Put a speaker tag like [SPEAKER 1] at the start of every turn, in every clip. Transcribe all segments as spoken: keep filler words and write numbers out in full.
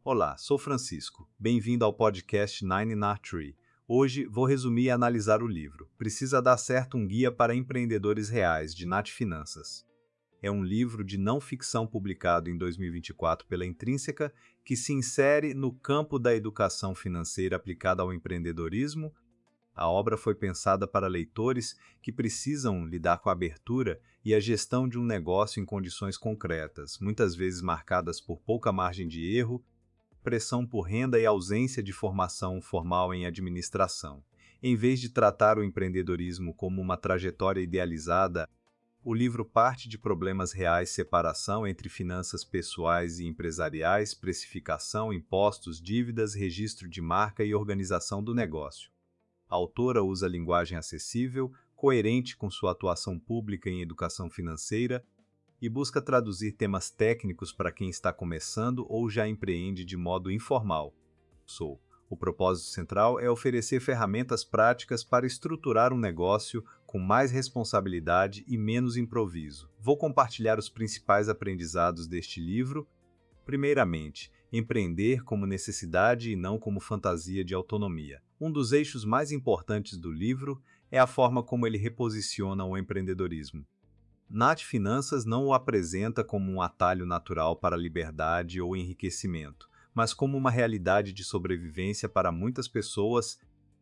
[SPEAKER 1] Olá, sou Francisco. Bem-vindo ao podcast Nine Nar Tree. Hoje vou resumir e analisar o livro Precisa Dar Certo, um Guia para Empreendedores Reais, de Nath Finanças. É um livro de não ficção publicado em dois mil e vinte e quatro pela Intrínseca, que se insere no campo da educação financeira aplicada ao empreendedorismo. A obra foi pensada para leitores que precisam lidar com a abertura e a gestão de um negócio em condições concretas, muitas vezes marcadas por pouca margem de erro, pressão por renda e ausência de formação formal em administração. Em vez de tratar o empreendedorismo como uma trajetória idealizada, o livro parte de problemas reais: separação entre finanças pessoais e empresariais, precificação, impostos, dívidas, registro de marca e organização do negócio. A autora usa linguagem acessível, coerente com sua atuação pública em educação financeira, e busca traduzir temas técnicos para quem está começando ou já empreende de modo informal. Sou. O propósito central é oferecer ferramentas práticas para estruturar um negócio com mais responsabilidade e menos improviso. Vou compartilhar os principais aprendizados deste livro. Primeiramente, empreender como necessidade e não como fantasia de autonomia. Um dos eixos mais importantes do livro é a forma como ele reposiciona o empreendedorismo. Nath Finanças não o apresenta como um atalho natural para a liberdade ou enriquecimento, mas como uma realidade de sobrevivência para muitas pessoas.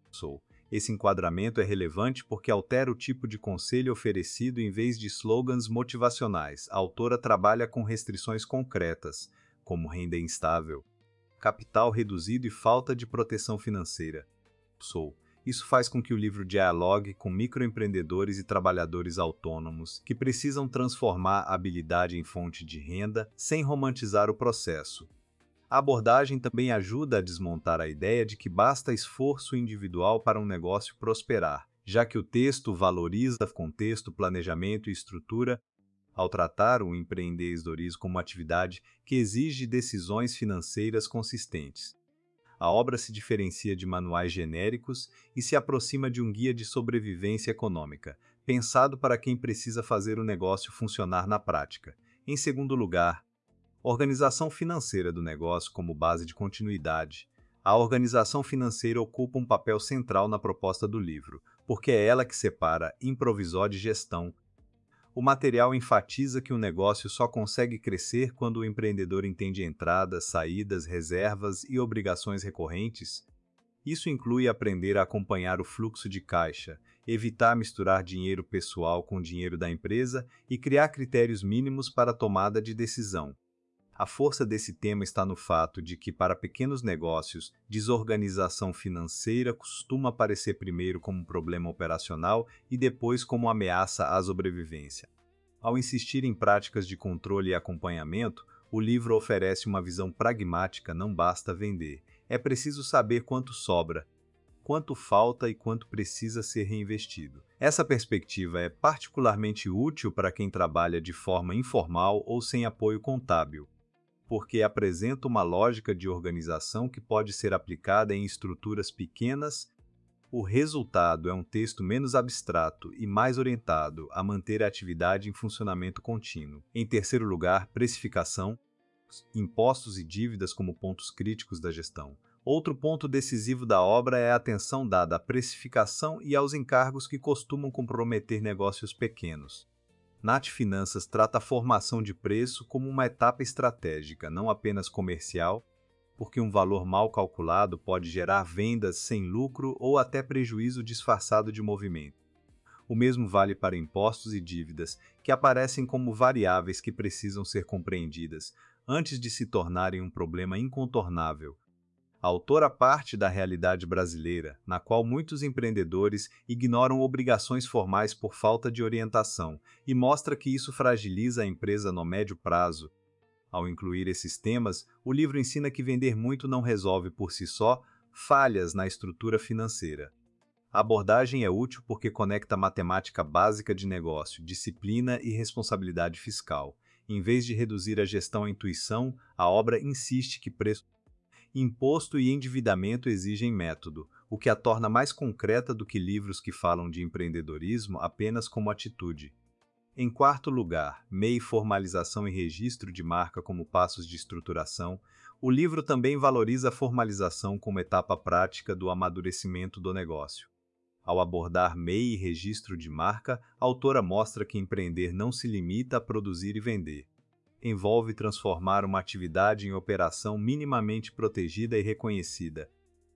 [SPEAKER 1] Esse enquadramento é relevante porque altera o tipo de conselho oferecido em vez de slogans motivacionais. A autora trabalha com restrições concretas, como renda instável, capital reduzido e falta de proteção financeira. Isso faz com que o livro dialogue com microempreendedores e trabalhadores autônomos que precisam transformar a habilidade em fonte de renda sem romantizar o processo. A abordagem também ajuda a desmontar a ideia de que basta esforço individual para um negócio prosperar, já que o texto valoriza contexto, planejamento e estrutura, ao tratar o empreendedorismo como uma atividade que exige decisões financeiras consistentes. A obra se diferencia de manuais genéricos e se aproxima de um guia de sobrevivência econômica, pensado para quem precisa fazer o negócio funcionar na prática. Em segundo lugar, organização financeira do negócio como base de continuidade. A organização financeira ocupa um papel central na proposta do livro, porque é ela que separa improvisó de gestão. O material enfatiza que o negócio só consegue crescer quando o empreendedor entende entradas, saídas, reservas e obrigações recorrentes. Isso inclui aprender a acompanhar o fluxo de caixa, evitar misturar dinheiro pessoal com dinheiro da empresa e criar critérios mínimos para a tomada de decisão. A força desse tema está no fato de que, para pequenos negócios, desorganização financeira costuma aparecer primeiro como um problema operacional e depois como ameaça à sobrevivência. Ao insistir em práticas de controle e acompanhamento, o livro oferece uma visão pragmática: não basta vender, é preciso saber quanto sobra, quanto falta e quanto precisa ser reinvestido. Essa perspectiva é particularmente útil para quem trabalha de forma informal ou sem apoio contábil, porque apresenta uma lógica de organização que pode ser aplicada em estruturas pequenas. O resultado é um texto menos abstrato e mais orientado a manter a atividade em funcionamento contínuo. Em terceiro lugar, precificação, impostos e dívidas como pontos críticos da gestão. Outro ponto decisivo da obra é a atenção dada à precificação e aos encargos que costumam comprometer negócios pequenos. Nath Finanças trata a formação de preço como uma etapa estratégica, não apenas comercial, porque um valor mal calculado pode gerar vendas sem lucro ou até prejuízo disfarçado de movimento. O mesmo vale para impostos e dívidas, que aparecem como variáveis que precisam ser compreendidas antes de se tornarem um problema incontornável. A autora parte da realidade brasileira, na qual muitos empreendedores ignoram obrigações formais por falta de orientação, e mostra que isso fragiliza a empresa no médio prazo. Ao incluir esses temas, o livro ensina que vender muito não resolve por si só falhas na estrutura financeira. A abordagem é útil porque conecta a matemática básica de negócio, disciplina e responsabilidade fiscal. Em vez de reduzir a gestão à intuição, a obra insiste que preço, imposto e endividamento exigem método, o que a torna mais concreta do que livros que falam de empreendedorismo apenas como atitude. Em quarto lugar, M E I, formalização e registro de marca como passos de estruturação. O livro também valoriza a formalização como etapa prática do amadurecimento do negócio. Ao abordar M E I e registro de marca, a autora mostra que empreender não se limita a produzir e vender. Envolve transformar uma atividade em operação minimamente protegida e reconhecida.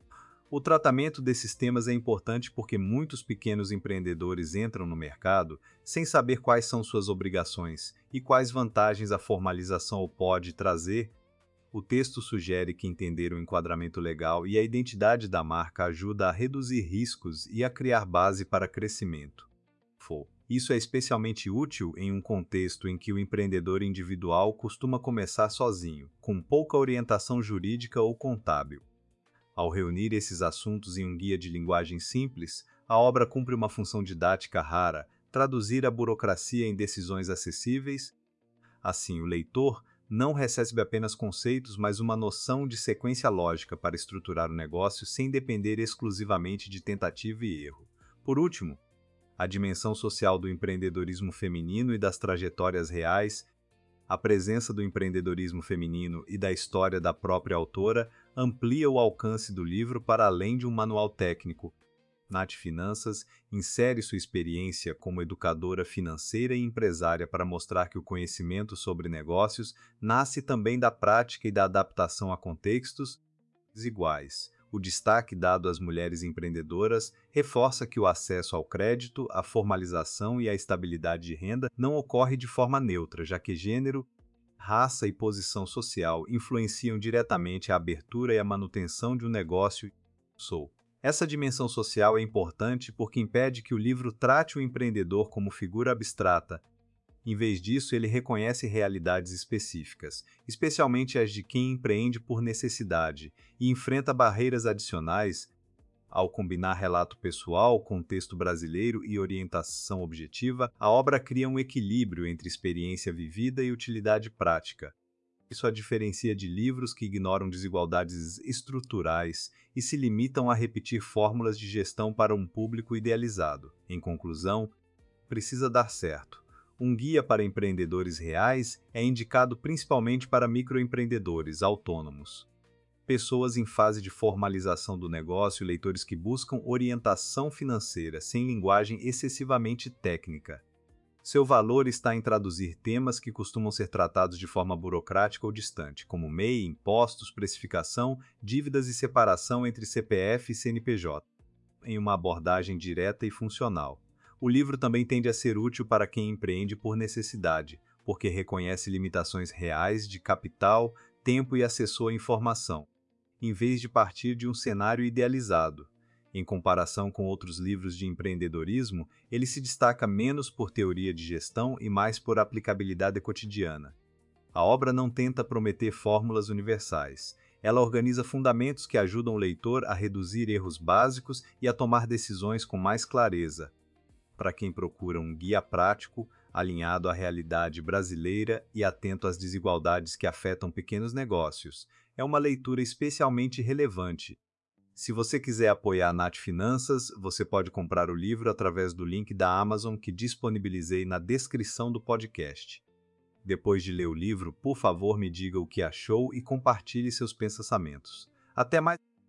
[SPEAKER 1] O tratamento desses temas é importante porque muitos pequenos empreendedores entram no mercado sem saber quais são suas obrigações e quais vantagens a formalização pode trazer. O texto sugere que entender o enquadramento legal e a identidade da marca ajuda a reduzir riscos e a criar base para crescimento. Isso é especialmente útil em um contexto em que o empreendedor individual costuma começar sozinho, com pouca orientação jurídica ou contábil. Ao reunir esses assuntos em um guia de linguagem simples, a obra cumpre uma função didática rara: traduzir a burocracia em decisões acessíveis. Assim, o leitor não recebe apenas conceitos, mas uma noção de sequência lógica para estruturar o negócio sem depender exclusivamente de tentativa e erro. Por último, a dimensão social do empreendedorismo feminino e das trajetórias reais. A presença do empreendedorismo feminino e da história da própria autora amplia o alcance do livro para além de um manual técnico. Nath Finanças insere sua experiência como educadora financeira e empresária para mostrar que o conhecimento sobre negócios nasce também da prática e da adaptação a contextos desiguais. O destaque dado às mulheres empreendedoras reforça que o acesso ao crédito, a formalização e a estabilidade de renda não ocorre de forma neutra, já que gênero, raça e posição social influenciam diretamente a abertura e a manutenção de um negócio. Sou. Essa dimensão social é importante porque impede que o livro trate o empreendedor como figura abstrata. Em vez disso, ele reconhece realidades específicas, especialmente as de quem empreende por necessidade e enfrenta barreiras adicionais. Ao combinar relato pessoal, contexto brasileiro e orientação objetiva, a obra cria um equilíbrio entre experiência vivida e utilidade prática. Isso a diferencia de livros que ignoram desigualdades estruturais e se limitam a repetir fórmulas de gestão para um público idealizado. Em conclusão, precisa dar certo. Um guia para empreendedores reais é indicado principalmente para microempreendedores autônomos, pessoas em fase de formalização do negócio e leitores que buscam orientação financeira sem linguagem excessivamente técnica. Seu valor está em traduzir temas que costumam ser tratados de forma burocrática ou distante, como M E I, impostos, precificação, dívidas e separação entre C P F e C N P J, em uma abordagem direta e funcional. O livro também tende a ser útil para quem empreende por necessidade, porque reconhece limitações reais de capital, tempo e acesso à informação, em vez de partir de um cenário idealizado. Em comparação com outros livros de empreendedorismo, ele se destaca menos por teoria de gestão e mais por aplicabilidade cotidiana. A obra não tenta prometer fórmulas universais. Ela organiza fundamentos que ajudam o leitor a reduzir erros básicos e a tomar decisões com mais clareza. Para quem procura um guia prático, alinhado à realidade brasileira e atento às desigualdades que afetam pequenos negócios, é uma leitura especialmente relevante. Se você quiser apoiar a Nath Finanças, você pode comprar o livro através do link da Amazon que disponibilizei na descrição do podcast. Depois de ler o livro, por favor, me diga o que achou e compartilhe seus pensamentos. Até mais!